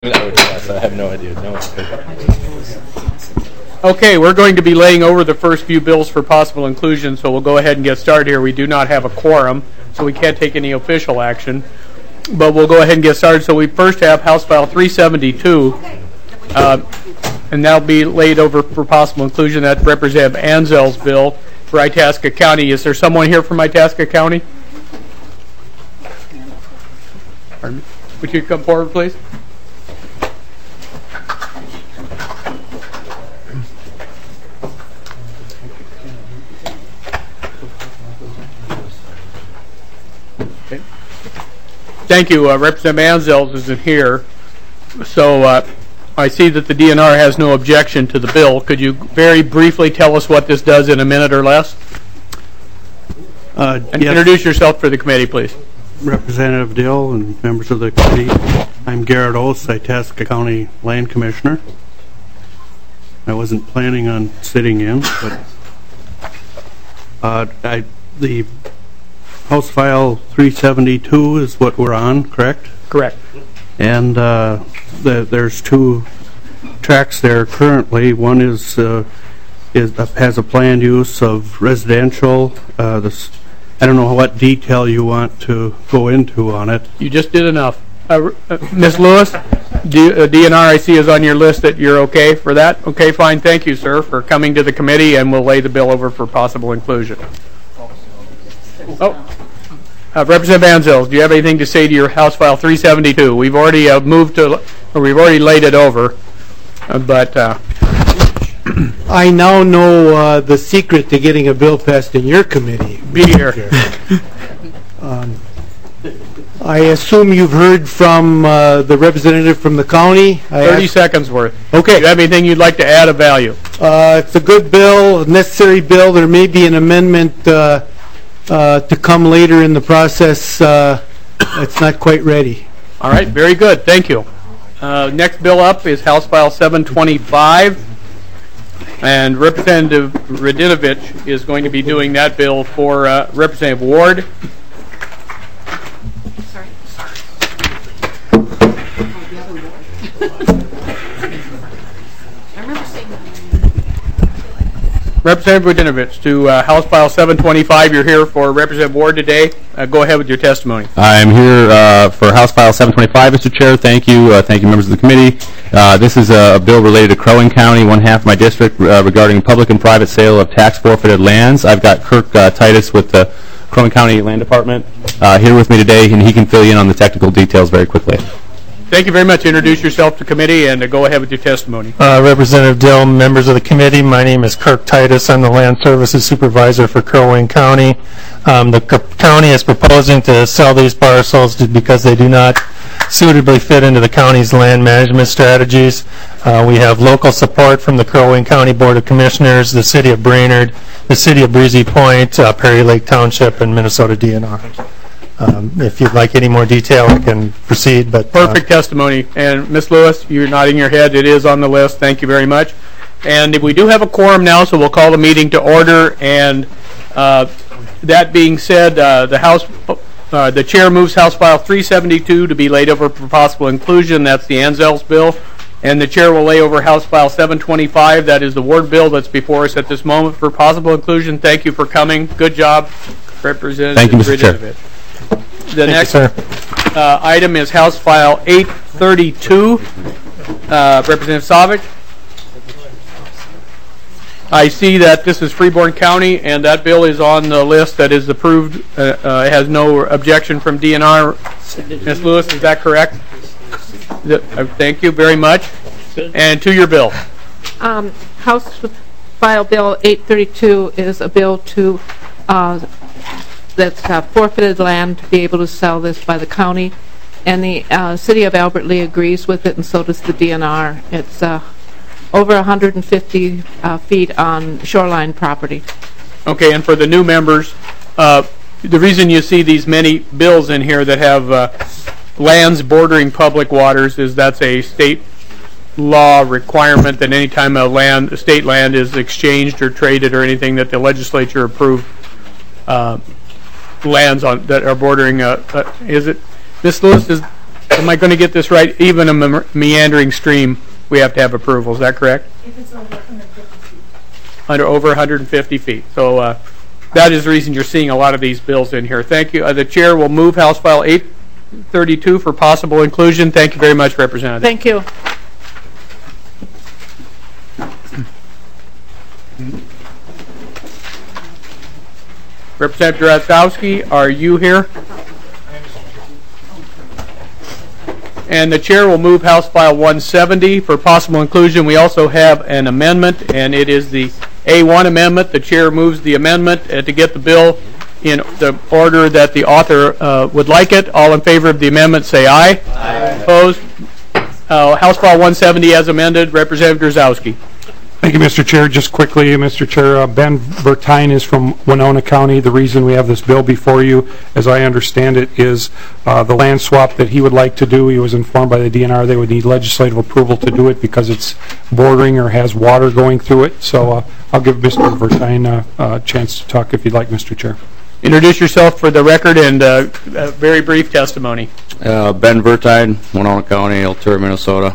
I have no idea. No. Okay, we're going to be laying over the first few bills for possible inclusion, so we'll go ahead and get started here. We do not have a quorum, so we can't take any official action, but we'll go ahead and get started. So we first have House File 372, and that'll be laid over for possible inclusion. That's Representative Anzel's bill for Itasca County. Is there someone here from Itasca County? Pardon me? Would you come forward, please? Thank you. Representative Anzel isn't here, so I see that the DNR has no objection to the bill. Could you very briefly tell us what this does in a minute or less? And yes. Introduce yourself for the committee, please. Representative Dill and members of the committee. I'm Garrett Oates, Itasca County Land Commissioner. I wasn't planning on sitting in, but the House File 372 is what we're on, correct? Correct. And there's two tracks there currently. One has a planned use of residential. I don't know what detail you want to go into on it. You just did enough. Ms. Lewis, DNR I see is on your list that you're okay for that? Okay, fine. Thank you, sir, for coming to the committee, and we'll lay the bill over for possible inclusion. Representative Anzel, do you have anything to say to your House File 372? We've already we've already laid it over, but I now know the secret to getting a bill passed in your committee. Be here. I assume you've heard from the representative from the county. 30 seconds worth. Okay. Do you have anything you'd like to add of value? It's a good bill, a necessary bill. There may be an amendment to come later in the process. It's not quite ready. All right, very good. Thank you. Next bill up is House File 725, and Representative Radinovich is going to be doing that bill for Representative Ward. Sorry. I remember saying that. Representative Radinovich, to House File 725. You're here for Representative Ward today. Go ahead with your testimony. I'm here for House File 725, Mr. Chair. Thank you. Thank you, members of the committee. This is a bill related to Crow Wing County, one half of my district, regarding public and private sale of tax forfeited lands. I've got Kirk Titus with the Crow Wing County Land Department here with me today, and he can fill you in on the technical details very quickly. Thank you very much. Introduce yourself to committee and go ahead with your testimony. Representative Dill, members of the committee, my name is Kirk Titus. I'm the Land Services Supervisor for Crow Wing County. The county is proposing to sell these parcels because they do not suitably fit into the county's land management strategies. We have local support from the Crow Wing County Board of Commissioners, the City of Brainerd, the City of Breezy Point, Perry Lake Township, and Minnesota DNR. If you'd like any more detail, I can proceed. But perfect testimony. And Ms. Lewis, you're nodding your head. It is on the list. Thank you very much. And we do have a quorum now, so we'll call the meeting to order. And that being said, the chair moves House File 372 to be laid over for possible inclusion. That's the Anzel's bill. And the chair will lay over House File 725. That is the Ward bill that's before us at this moment for possible inclusion. Thank you for coming. Good job, Representative. Thank you, Mr. Chair. The next item is House File 832. Representative Savic. I see that this is Freeborn County, and that bill is on the list that is approved. It has no objection from DNR. Ms. Lewis, is that correct? Thank you very much. And to your bill. House File Bill 832 is a bill to that's forfeited land to be able to sell this by the county, and the City of Albert Lea agrees with it, and so does the DNR. It's over 150 feet on shoreline property. Okay, and for the new members, the reason you see these many bills in here that have lands bordering public waters is that's a state law requirement that any time a state land is exchanged or traded or anything that the legislature approved lands on that are bordering. Is it Ms. Lewis? am I going to get this right? Even a meandering stream, we have to have approval. Is that correct? If it's over 150 feet. Over 150 feet. So that is the reason you're seeing a lot of these bills in here. Thank you. The chair will move House File 832 for possible inclusion. Thank you very much, Representative. Thank you. Representative Drazkowski, are you here? And the chair will move House File 170 for possible inclusion. We also have an amendment, and it is the A1 amendment. The chair moves the amendment to get the bill in the order that the author would like it. All in favor of the amendment say aye. Aye. Opposed? House File 170 as amended. Representative Drazkowski. Thank you, Mr. Chair. Just quickly, Mr. Chair, Ben Vertine is from Winona County. The reason we have this bill before you, as I understand it, is the land swap that he would like to do. He was informed by the DNR they would need legislative approval to do it because it's bordering or has water going through it. So I'll give Mr. Vertine a chance to talk if you'd like, Mr. Chair. Introduce yourself for the record and a very brief testimony. Ben Vertine, Winona County, Altura, Minnesota.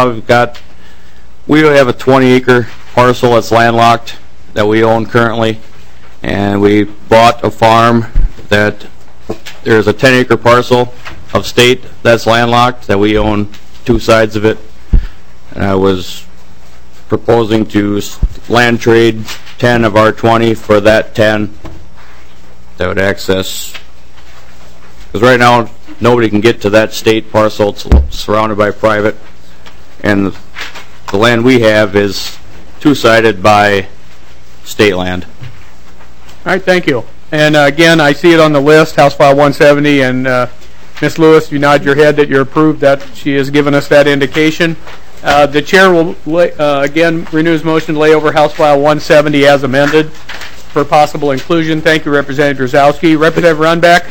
We have a 20-acre parcel that's landlocked that we own currently, and we bought a farm that there's a 10-acre parcel of state that's landlocked that we own 2 sides of it, and I was proposing to land trade 10 of our 20 for that 10 that would access, because right now nobody can get to that state parcel. It's surrounded by private, and the land we have is 2-sided by state land. All right, thank you. And again, I see it on the list, House File 170, and Ms. Lewis, you nod your head that you're approved, that she has given us that indication. The chair will, again, renew his motion to lay over House File 170 as amended for possible inclusion. Thank you, Representative Drazkowski. Representative Runbeck.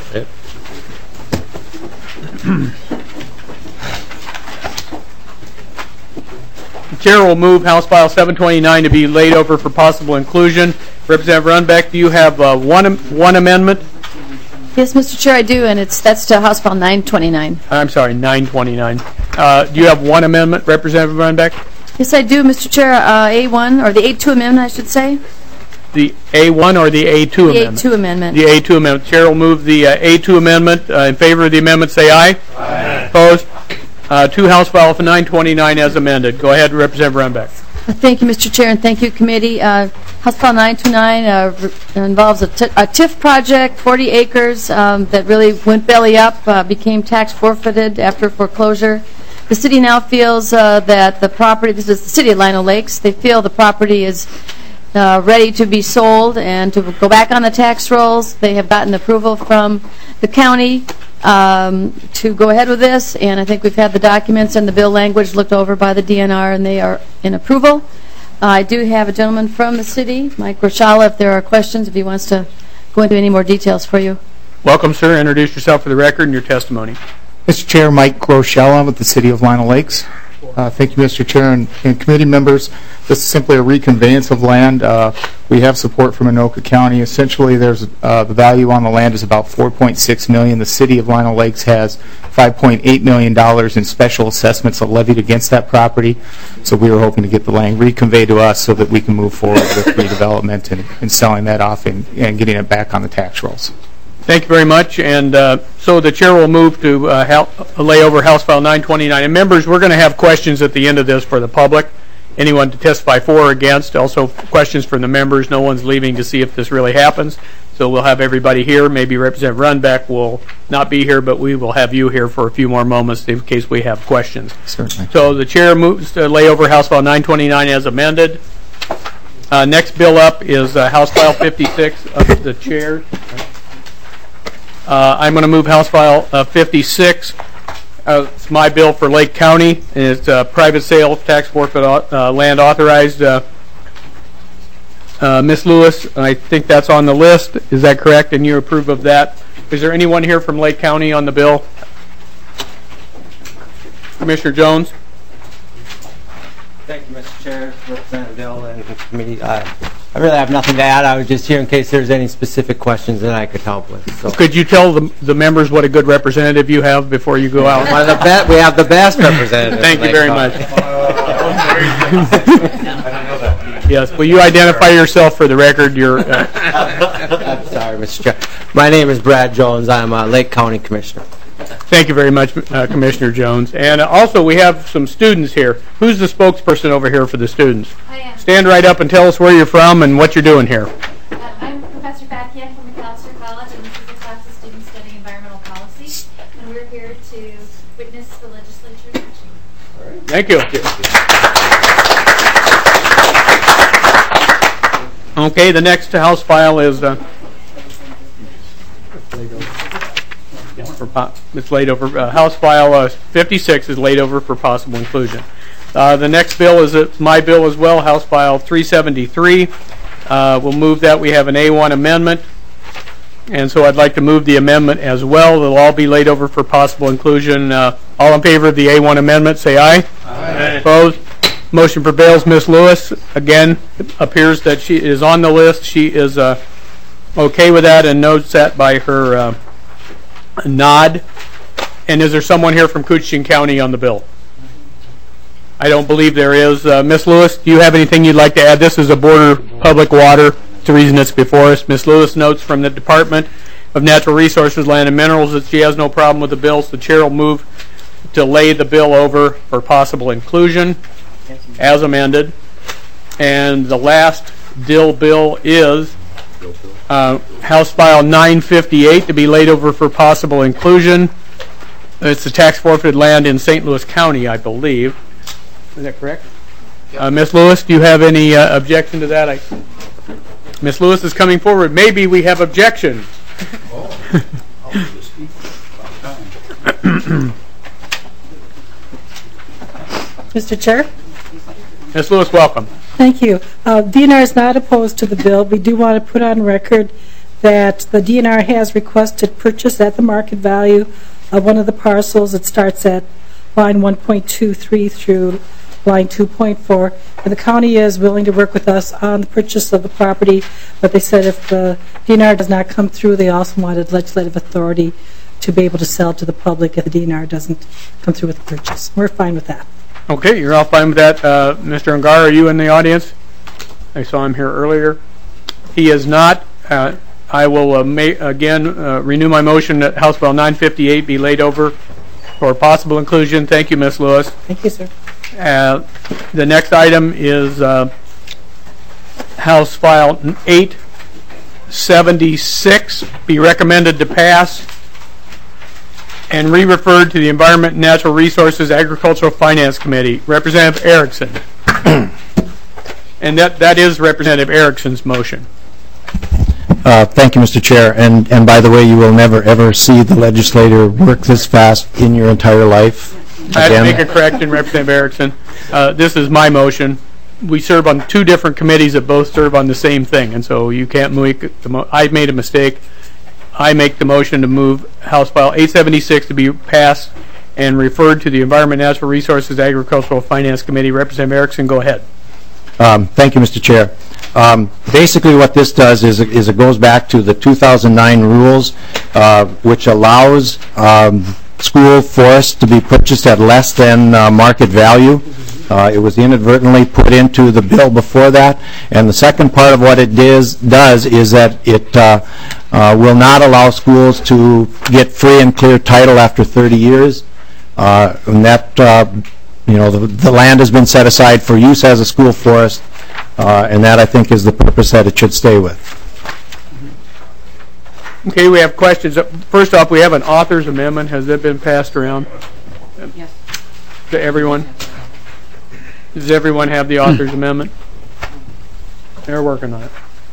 The chair will move House File 729 to be laid over for possible inclusion. Representative Runbeck, do you have one amendment? Yes, Mr. Chair, I do, and that's to House File 929. I'm sorry, 929. Do you have one amendment, Representative Runbeck? Yes, I do, Mr. Chair. A1, or the A2 amendment, I should say. The A1 or the A2 amendment? The A2 amendment. The A2 amendment. Chair will move the A2 amendment. In favor of the amendment, say aye. Aye. Opposed? To House File 929 as amended. Go ahead, Representative Runbeck. Thank you, Mr. Chair, and thank you, committee. House File 929 involves a TIF project, 40 acres, that really went belly up, became tax forfeited after foreclosure. The city now feels that the property, this is the city of Lino Lakes, they feel the property is ready to be sold and to go back on the tax rolls. They have gotten approval from the county to go ahead with this, and I think we've had the documents and the bill language looked over by the DNR, and they are in approval. I do have a gentleman from the city, Mike Roshala, if there are questions, if he wants to go into any more details for you. Welcome, sir. Introduce yourself for the record and your testimony. Mr. Chair, Mike Rochella with the City of Lino Lakes. Thank you, Mr. Chair, and committee members. This is simply a reconveyance of land. We have support from Anoka County. Essentially, there's the value on the land is about $4.6 million. The City of Lino Lakes has $5.8 million in special assessments levied against that property. So we were hoping to get the land reconveyed to us so that we can move forward with redevelopment and selling that off and getting it back on the tax rolls. Thank you very much. And so the chair will move to lay over House File 929. And members, we're going to have questions at the end of this for the public. Anyone to testify for or against. Also questions from the members. No one's leaving to see if this really happens. So we'll have everybody here. Maybe Representative Runbeck will not be here, but we will have you here for a few more moments in case we have questions. Certainly. So the chair moves to lay over House File 929 as amended. Next bill up is House File 56 of the chair. I'm going to move House File 56. It's my bill for Lake County. It's private sale of tax forfeit land authorized. Ms. Lewis, I think that's on the list. Is that correct? And you approve of that? Is there anyone here from Lake County on the bill? Commissioner Jones? Thank you, Mr. Chair, Representative Dill, and the committee. I really have nothing to add. I was just here in case there's any specific questions that I could help with. So. Could you tell the members what a good representative you have before you go out? We have the best representative. Thank you very much. Yes, will you identify yourself for the record? I'm sorry, Mr. Chair. My name is Brad Jones. I'm a Lake County Commissioner. Thank you very much, Commissioner Jones. And also, we have some students here. Who's the spokesperson over here for the students? I am. Stand right up and tell us where you're from and what you're doing here. I'm Professor Bakia from Macalester College, and this is a class of students studying environmental policy. And we're here to witness the legislature in action. Thank you. Okay, the next House file is it's laid over. House File 56 is laid over for possible inclusion. The next bill is my bill as well, House File 373. We'll move that. We have an A1 amendment, and so I'd like to move the amendment as well. They'll all be laid over for possible inclusion. All in favor of the A1 amendment, say aye. Aye. Opposed? Motion prevails. Ms. Lewis, again, it appears that she is on the list. She is okay with that and notes that by her nod. And is there someone here from Coochin County on the bill? I don't believe there is. Ms. Lewis, do you have anything you'd like to add? This is a border public water. It's the reason it's before us. Ms. Lewis notes from the Department of Natural Resources, Land and Minerals that she has no problem with the bill, so the chair will move to lay the bill over for possible inclusion as amended. And the last bill is House File 958 to be laid over for possible inclusion. It's the tax forfeited land in St. Louis County, I believe. Is that correct? Ms. Lewis, do you have any objection to that? Ms. Lewis is coming forward. Maybe we have objections. Mr. Chair? Ms. Lewis, welcome. Thank you. DNR is not opposed to the bill. We do want to put on record that the DNR has requested purchase at the market value of one of the parcels. It starts at line 1.23 through line 2.4. And the county is willing to work with us on the purchase of the property, but they said if the DNR does not come through, they also wanted legislative authority to be able to sell to the public if the DNR doesn't come through with the purchase. We're fine with that. Okay, you're all fine with that. Mr. Ungar, are you in the audience? I saw him here earlier. He is not. I will again renew my motion that House Bill 958 be laid over for possible inclusion. Thank you, Ms. Lewis. Thank you, sir. The next item is House File 876 be recommended to pass and re-referred to the Environment and Natural Resources Agricultural Finance Committee. Representative Erickson. And that is Representative Erickson's motion. Thank you, Mr. Chair. And by the way, you will never, ever see the legislator work this fast in your entire life. I had to make a correction, Representative Erickson. This is my motion. We serve on two different committees that both serve on the same thing, and so you can't move I made a mistake. I make the motion to move House File 876 to be passed and referred to the Environment, Natural Resources, Agricultural Finance Committee. Representative Erickson, go ahead. Thank you, Mr. Chair. Basically what this does is it goes back to the 2009 rules, which allows school forests to be purchased at less than market value. It was inadvertently put into the bill before that. And the second part of what it does is that it will not allow schools to get free and clear title after 30 years. And that, the land has been set aside for use as a school forest, and that, I think, is the purpose that it should stay with. Okay, we have questions. First off, we have an author's amendment. Has that been passed around? Yes. To everyone? Does everyone have the author's amendment? They're working on it.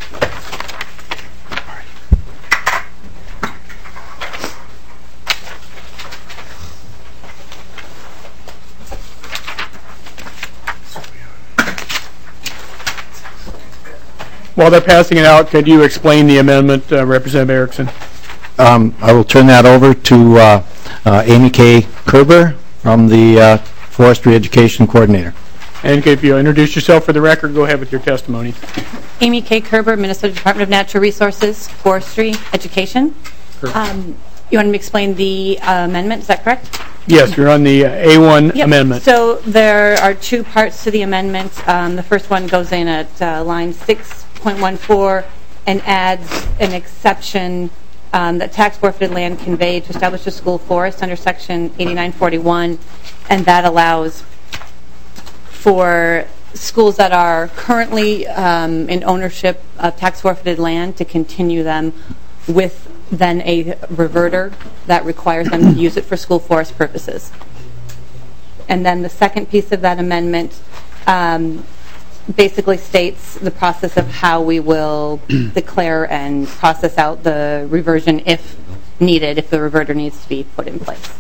While they're passing it out, could you explain the amendment, Representative Erickson? I will turn that over to Amy K. Kerber from the Forestry Education Coordinator. And if you'll introduce yourself for the record, go ahead with your testimony. Amy K. Kerber, Minnesota Department of Natural Resources, Forestry, Education. You want me to explain the amendment, is that correct? Yes, you're on the A1 Yep. amendment. So there are two parts to the amendment. The first one goes in at line 6.14 and adds an exception that tax forfeited land conveyed to establish a school forest under section 8941, and that allows for schools that are currently in ownership of tax forfeited land to continue them with then a reverter that requires them to use it for school forest purposes. And then the second piece of that amendment basically states the process of how we will declare and process out the reversion if needed, if the reverter needs to be put in place.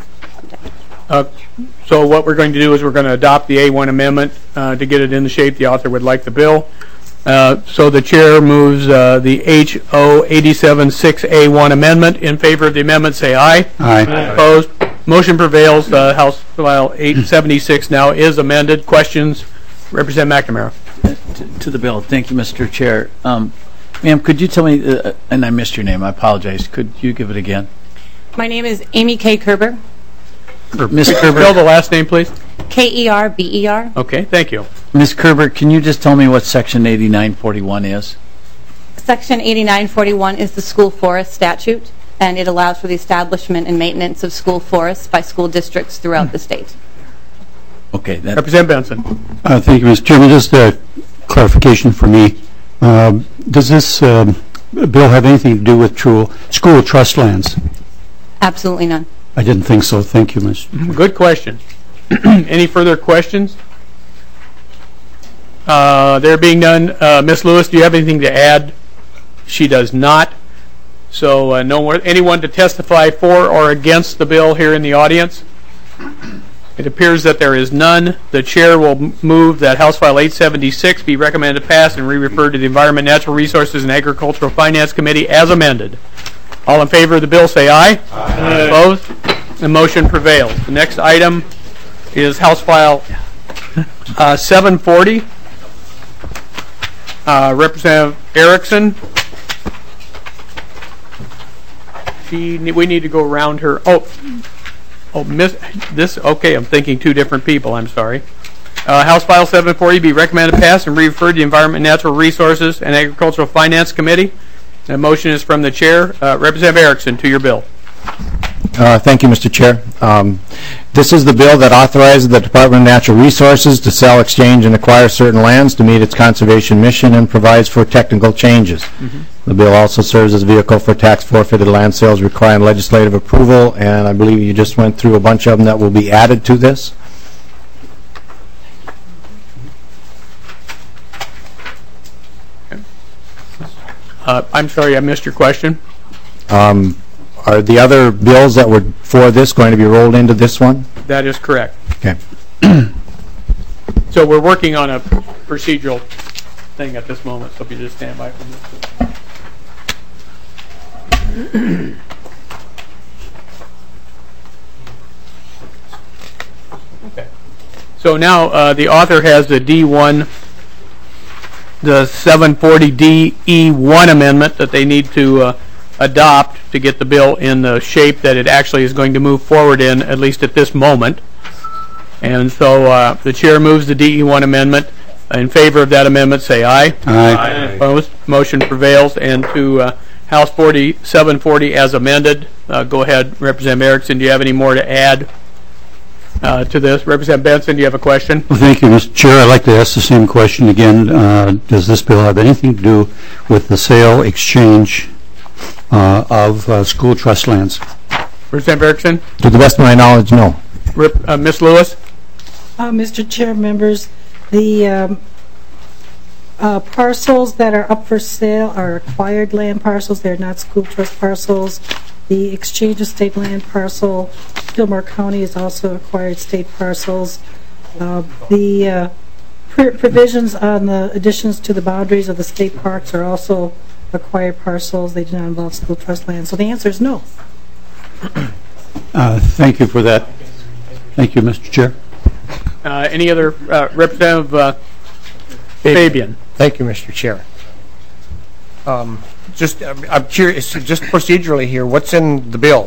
So what we're going to do is we're going to adopt the A1 amendment to get it in the shape the author would like the bill. So the chair moves the HO 876A1 amendment. In favor of the amendment, say aye. Aye. Opposed? Motion prevails. House File 876 now is amended. Questions? Representative McNamara. To the bill. Thank you, Mr. Chair. Ma'am, could you tell me, and I missed your name, I apologize. Could you give it again? My name is Amy K. Kerber. Ms. Kerber. Spell the last name, please. Kerber. Okay, thank you. Ms. Kerber, can you just tell me what Section 8941 is? Section 8941 is the school forest statute, and it allows for the establishment and maintenance of school forests by school districts throughout the state. Okay. Representative Benson. Thank you, Mr. Chairman. Just a clarification for me. Does this bill have anything to do with school trust lands? Absolutely none. I didn't think so. Thank you, Mr. Chairman. Good question. Any further questions? There being none, Ms. Lewis, do you have anything to add? She does not. So anyone to testify for or against the bill here in the audience? It appears that there is none. The chair will move that House File 876 be recommended to pass and re-referred to the Environment, Natural Resources, and Agricultural Finance Committee as amended. All in favor of the bill say aye. Aye. Opposed? The motion prevails. The next item is House File 740. Representative Erickson. We need to go around her. Okay, I'm thinking two different people. I'm sorry. House File 740 be recommended to pass and re-referred to the Environment, Natural Resources, and Agricultural Finance Committee. The motion is from the chair. Representative Erickson, to your bill. Thank you, Mr. Chair. This is the bill that authorizes the Department of Natural Resources to sell, exchange, and acquire certain lands to meet its conservation mission and provides for technical changes. The bill also serves as a vehicle for tax forfeited land sales requiring legislative approval, and I believe you just went through a bunch of them that will be added to this. I'm sorry, I missed your question. Are the other bills that were for this going to be rolled into this one? That is correct. Okay. So we're working on a procedural thing at this moment, so if you just stand by for this. Okay. So now the author has the D1, the 740DE1 amendment that they need to adopt to get the bill in the shape that it actually is going to move forward in, at least at this moment. And so the chair moves the DE1 amendment. In favor of that amendment, say aye. Aye. Opposed? Motion prevails. And to House 740 as amended. Go ahead, Representative Erickson. Do you have any more to add to this? Representative Benson, do you have a question? Well, thank you, Mr. Chair. I'd like to ask the same question again. Does this bill have anything to do with the sale, exchange of school trust lands? Representative Erickson? To the best of my knowledge, no. Ms. Lewis? Mr. Chair, members, the parcels that are up for sale are acquired land parcels. They're not school trust parcels. The exchange of state land parcel, Fillmore County is also acquired state parcels. The provisions on the additions to the boundaries of the state parks are also acquired parcels. They do not involve school trust land. So the answer is no. Thank you for that. Thank you, Mr. Chair. Any other Representative Fabian? Thank you, Mr. Chair. I'm curious, just procedurally here, what's in the bill?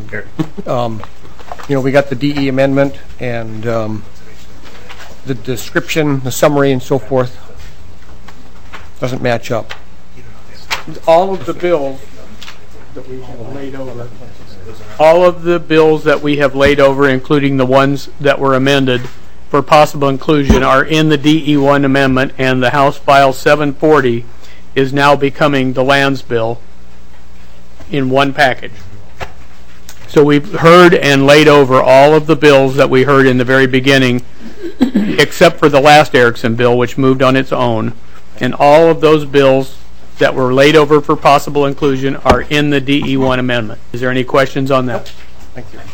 We got the DE amendment and the description, the summary, and so forth doesn't match up. All of the bills that we have laid over, all of the bills that we have laid over, including the ones that were amended for possible inclusion, are in the DE1 amendment, and the House File 740 is now becoming the lands bill in one package. So we've heard and laid over all of the bills that we heard in the very beginning, except for the last Erickson bill, which moved on its own. And all of those bills that were laid over for possible inclusion are in the DE1 amendment. Is there any questions on that? Thank you.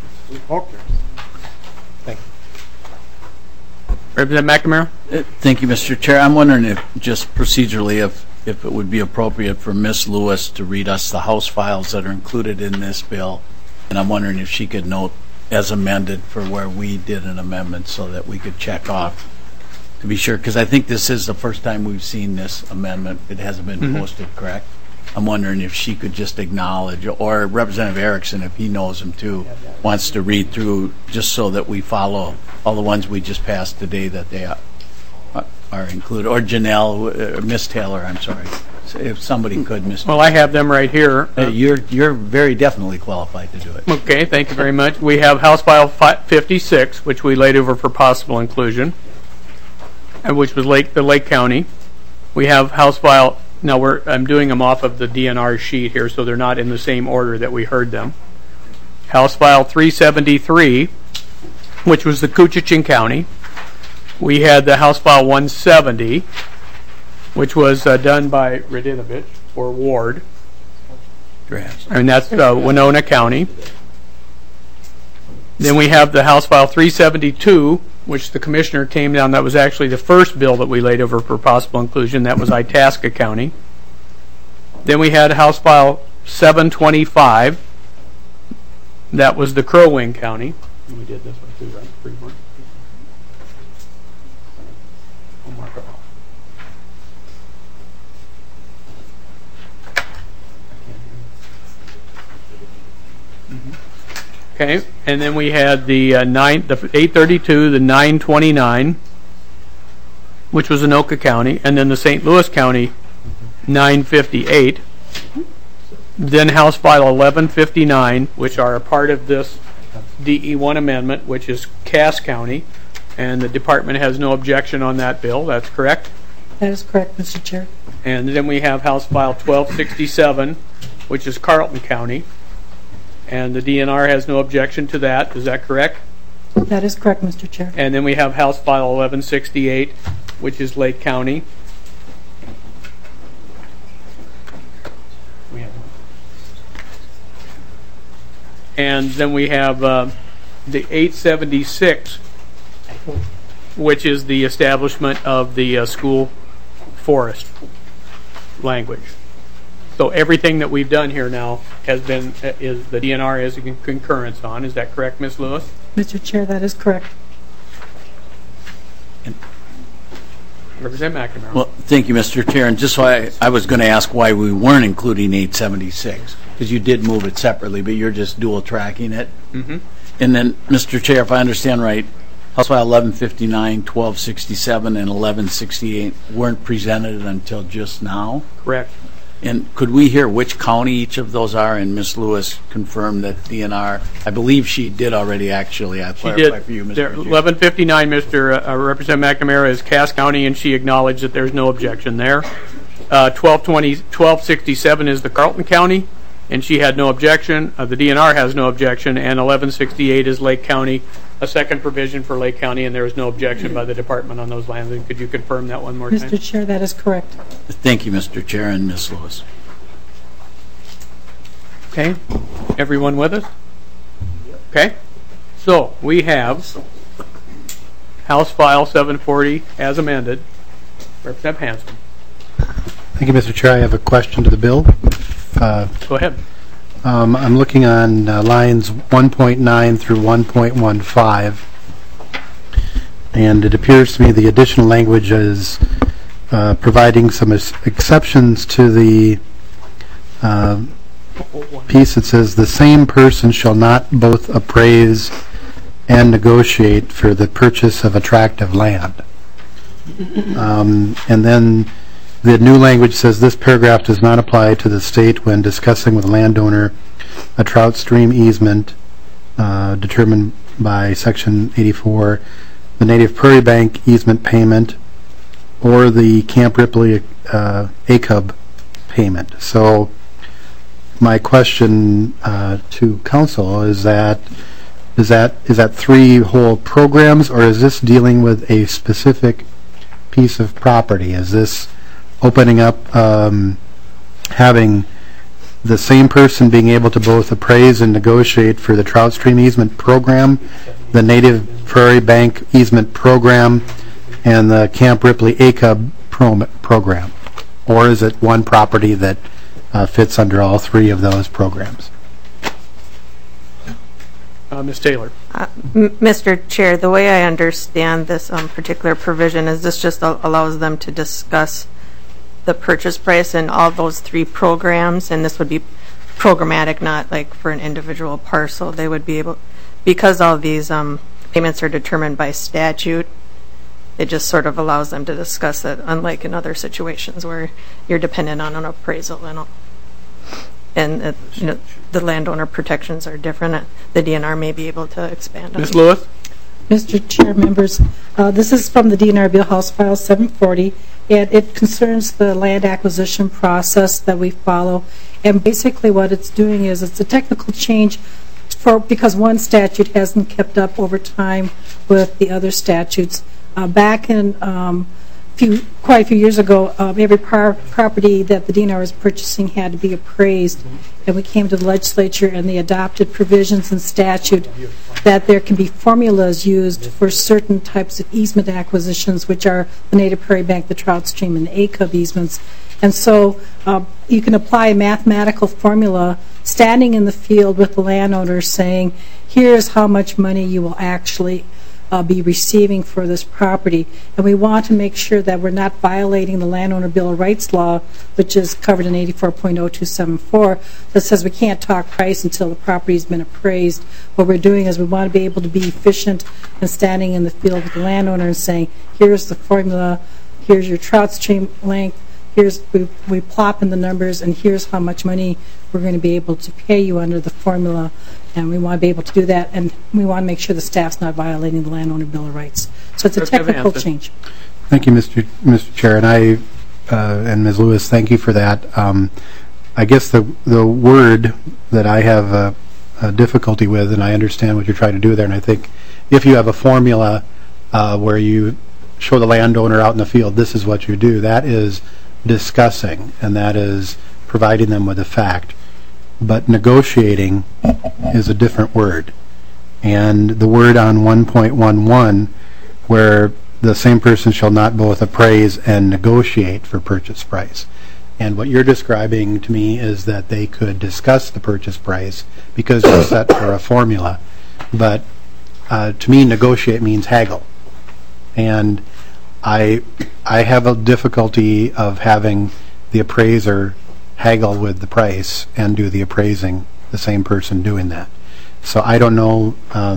Thank you. Representative McNamara? Thank you, Mr. Chair. I'm wondering if, just procedurally, if it would be appropriate for Ms. Lewis to read us the House files that are included in this bill. And I'm wondering if she could note as amended for where we did an amendment so that we could check off to be sure, because I think this is the first time we've seen this amendment. It hasn't been posted, correct? I'm wondering if she could just acknowledge, or Representative Erickson, if he knows them too, wants to read through just so that we follow all the ones we just passed today that they are included. Or Janelle, Miss Taylor, I'm sorry. If somebody could, Mr. Well, I have them right here. You're very definitely qualified to do it. Okay, thank you very much. We have House File 56, which we laid over for possible inclusion, and which was the Lake County. We have House File, now I'm doing them off of the DNR sheet here, so they're not in the same order that we heard them. House File 373, which was the Coochin County. We had the House File 170, which was done by Radinovich, or Ward. And that's Winona County. Then we have the House File 372, which the Commissioner came down. That was actually the first bill that we laid over for possible inclusion. That was Itasca County. Then we had House File 725. That was the Crow Wing County. And we did this one too, right? Fremont. One more. Okay, and then we had the 832, the 929, which was Anoka County, and then the St. Louis County 958. Then House File 1159, which are a part of this DE1 amendment, which is Cass County, and the department has no objection on that bill. That's correct? That is correct, Mr. Chair. And then we have House File 1267, which is Carlton County. And the DNR has no objection to that. Is that correct? That is correct, Mr. Chair. And then we have House File 1168, which is Lake County. And then we have the 876, which is the establishment of the school forest language. So everything that we've done here now has been, is the DNR has a concurrence on. Is that correct, Ms. Lewis? Mr. Chair, that is correct. Representative McNamara. Well, thank you, Mr. Chair. And just why I was going to ask why we weren't including 876, because you did move it separately, but you're just dual tracking it. Mm-hmm. And then, Mr. Chair, if I understand right, House File 1159, 1267, and 1168 weren't presented until just now? Correct. And could we hear which county each of those are? And Ms. Lewis confirmed that DNR, I believe she did already actually. I clarify for you, Mr. Chair. 1159, Representative McNamara, is Cass County, and she acknowledged that there's no objection there. 1267 is the Carlton County, and she had no objection. The DNR has no objection, and 1168 is Lake County, a second provision for Lake County, and there is no objection by the department on those lands. And could you confirm that one more time? Mr. Chair, that is correct. Thank you, Mr. Chair, and Ms. Lewis. Okay, everyone with us? Okay, so we have House File 740 as amended. Representative Hanson. Thank you, Mr. Chair. I have a question to the bill. Go ahead. I'm looking on lines 1.9 through 1.15, and it appears to me the additional language is providing some exceptions to the piece that says the same person shall not both appraise and negotiate for the purchase of a tract of land. And then the new language says this paragraph does not apply to the state when discussing with a landowner a trout stream easement determined by Section 84, the Native Prairie Bank easement payment, or the Camp Ripley ACUB payment. So my question to council is that three whole programs, or is this dealing with a specific piece of property? Is this opening up having the same person being able to both appraise and negotiate for the trout stream easement program, the Native Prairie Bank easement program, and the Camp Ripley ACUB program? Or is it one property that fits under all three of those programs? Ms. Taylor. Mr. Chair, the way I understand this particular provision is this just allows them to discuss the purchase price in all those three programs, and this would be programmatic, not like for an individual parcel. They would be able, because all these payments are determined by statute, it just sort of allows them to discuss it, unlike in other situations where you're dependent on an appraisal and all. And you know, the landowner protections are different. The DNR may be able to expand on. Ms. Lewis? Mr. Chair, members, this is from the DNR Bill House File 740, and it concerns the land acquisition process that we follow. And basically what it's doing is it's a technical change because one statute hasn't kept up over time with the other statutes. Back in quite a few years ago, every property that the DNR was purchasing had to be appraised, and we came to the legislature and they adopted provisions in statute that there can be formulas used for certain types of easement acquisitions, which are the Native Prairie Bank, the trout stream, and the ACUB easements. And so you can apply a mathematical formula standing in the field with the landowner saying, here's how much money you will actually be receiving for this property. And we want to make sure that we're not violating the Landowner Bill of Rights law, which is covered in 84.0274, that says we can't talk price until the property's been appraised. What we're doing is we want to be able to be efficient and standing in the field with the landowner and saying, here's the formula, here's your trout stream length, here's we plop in the numbers, and here's how much money we're going to be able to pay you under the formula. And we want to be able to do that, and we want to make sure the staff's not violating the Landowner Bill of Rights. So it's a technical change. Thank you, Mr. Chair, and and Ms. Lewis, thank you for that. I guess the word that I have a difficulty with, and I understand what you're trying to do there, and I think if you have a formula where you show the landowner out in the field, this is what you do, that is discussing, and that is providing them with a fact. But negotiating is a different word. And the word on 1.11, where the same person shall not both appraise and negotiate for purchase price. And what you're describing to me is that they could discuss the purchase price because you're set for a formula. But to me, negotiate means haggle. And I have a difficulty of having the appraiser haggle with the price and do the appraising, the same person doing that. So I don't know,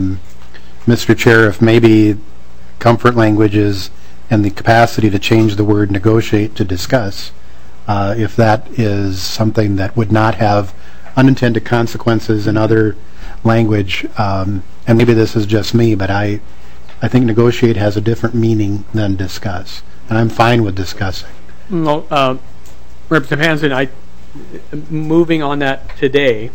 Mr. Chair, if maybe comfort languages and the capacity to change the word negotiate to discuss, if that is something that would not have unintended consequences in other language, and maybe this is just me, but I think negotiate has a different meaning than discuss, and I'm fine with discussing. Well, Representative Hansen, moving on that today,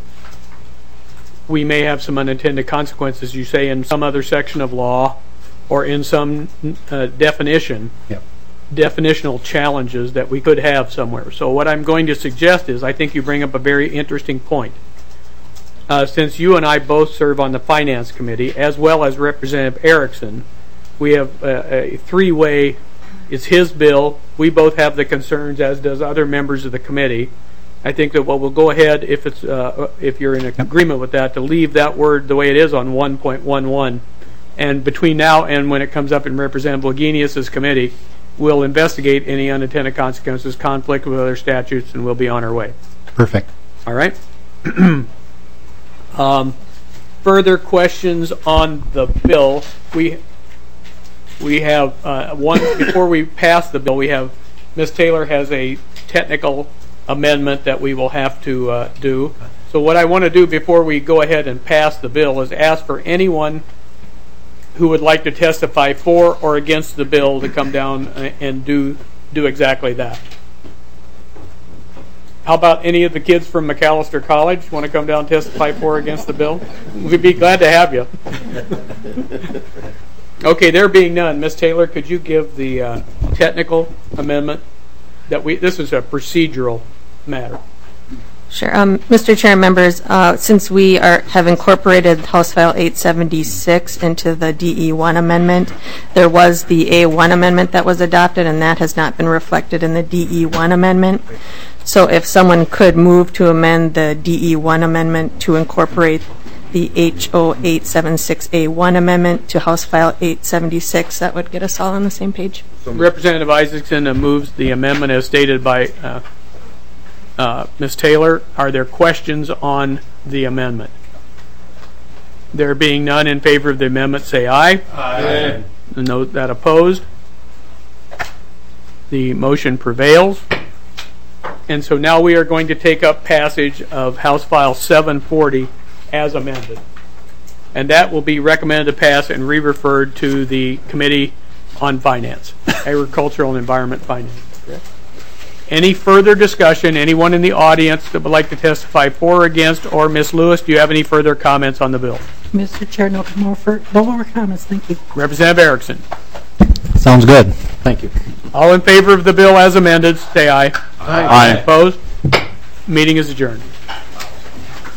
we may have some unintended consequences, you say, in some other section of law or in some definition, definitional challenges that we could have somewhere. So what I'm going to suggest is, I think you bring up a very interesting point. Since you and I both serve on the Finance Committee, as well as Representative Erickson, we have a three-way, it's his bill, we both have the concerns, as does other members of the committee. I think that we'll go ahead, if you're in agreement with that, to leave that word the way it is on 1.11. And between now and when it comes up in Representative Wagenius's committee, we'll investigate any unintended consequences, conflict with other statutes, and we'll be on our way. Perfect. All right? Further questions on the bill? We have one, before we pass the bill, we have, Ms. Taylor has a technical amendment that we will have to do. So what I want to do before we go ahead and pass the bill is ask for anyone who would like to testify for or against the bill to come down and do exactly that. How about any of the kids from McAllister College want to come down and testify for or against the bill? We'd be glad to have you. Okay, there being none, Ms. Taylor, could you give the technical amendment? This is a procedural matter. Sure. Mr. Chair and members, since we have incorporated House File 876 into the DE1 amendment, there was the A1 amendment that was adopted, and that has not been reflected in the DE1 amendment. So if someone could move to amend the DE1 amendment to incorporate the HO 876A1 amendment to House File 876, that would get us all on the same page. Representative Isaacson moves the amendment as stated by Ms. Taylor. Are there questions on the amendment? There being none in favor of the amendment, say aye. Aye. Note that opposed. The motion prevails. And so now we are going to take up passage of House File 740 as amended. And that will be recommended to pass and re-referred to the Committee on Finance, Agricultural and Environment Finance. Correct? Any further discussion? Anyone in the audience that would like to testify for or against? Or Ms. Lewis, do you have any further comments on the bill? Mr. Chair, no more comments. Thank you. Representative Erickson. Sounds good. Thank you. All in favor of the bill as amended, say aye. Aye. Opposed? Meeting is adjourned.